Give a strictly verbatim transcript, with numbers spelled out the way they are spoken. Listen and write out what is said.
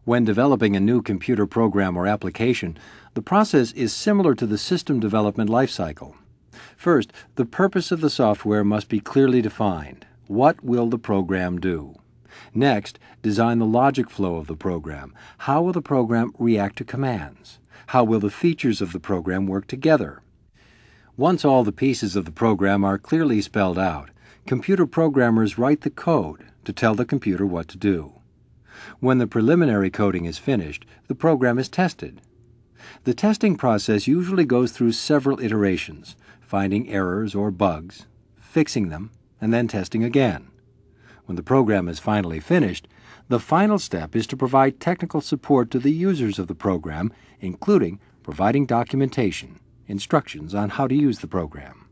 When developing a new computer program or application, the process is similar to the system development lifecycle. First, the purpose of the software must be clearly defined. What will the program do? Next, design the logic flow of the program. How will the program react to commands? How will the features of the program work together? Once all the pieces of the program are clearly spelled out, computer programmers write the code to tell the computer what to do. When the preliminary coding is finished, the program is tested. The testing process usually goes through several iterations, finding errors or bugs, fixing them, and then testing again. When the program is finally finished, the final step is to provide technical support to the users of the program, including providing documentation, instructions on how to use the program.